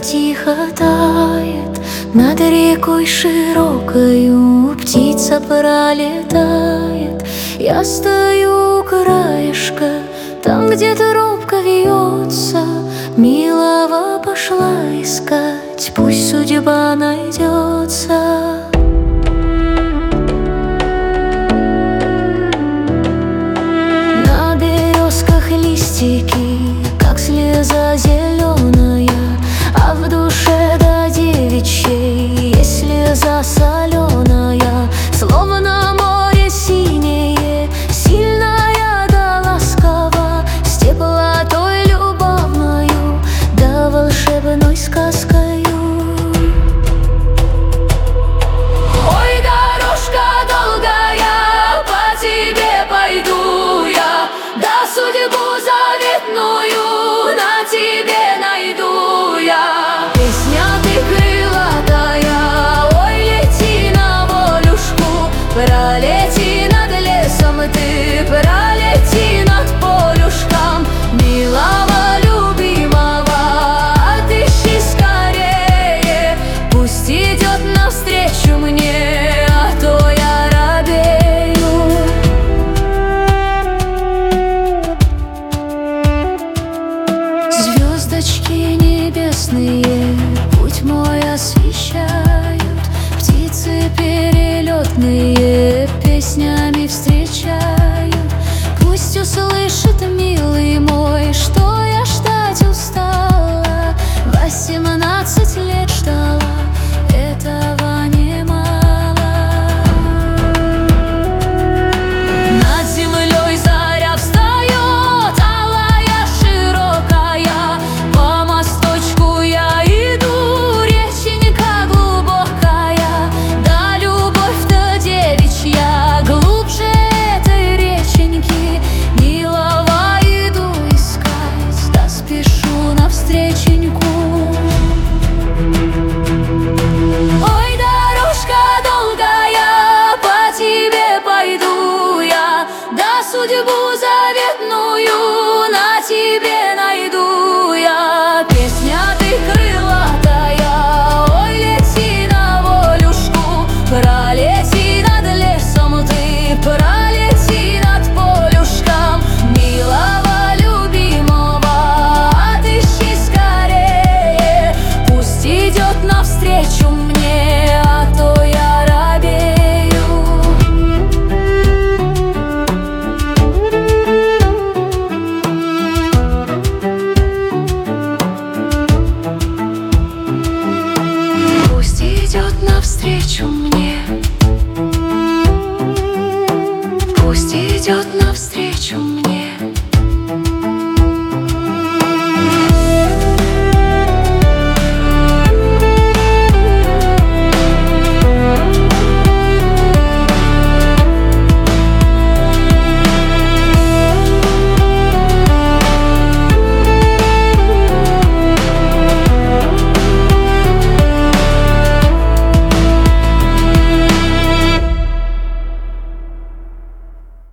тихо тает, над рекой широкою птица пролетает. Я стою у краешка, там, где тропка вьется, милого пошла искать, пусть судьба найдется. На березках листики, как слеза зеленая, а в душе до девичьей есть слеза соленая. Словно море синее, сильная да ласкова, с теплотой любовною да волшебной сказкою. Ой, дорожка долгая, по тебе пойду я, да судьбу заветную на тебе найду я. Песня ты крылатая, ой, лети на волюшку, пролети над лесом ты, пролети над полюшком милого любимого. Отыщи скорее, пусть идет навстречу мне, а то я робею. Звездочки небесные путь мой освещают, птицы перелетные песнями встречают. Пусть услышит милый мой, что я ждать устала, 18 лет ждала, этого немало. Над землей заря встает, алая широкая, по мосточку я иду, реченька глубокая, да любовь-то девичья глубже этой реченьки, милого иду искать, да спешу навстреченьку. Ой, дорожка долгая, по тебе пойду я, да судьбу заветную на тебе найду я. Песня ты крылатая, ой, лети на волюшку, пролети над лесом ты, пролети над полюшком милого любимого. Отыщи скорее, пусть идет навстречу мне, а то я робею. Пусть идет навстречу мне, пусть идет навстречу.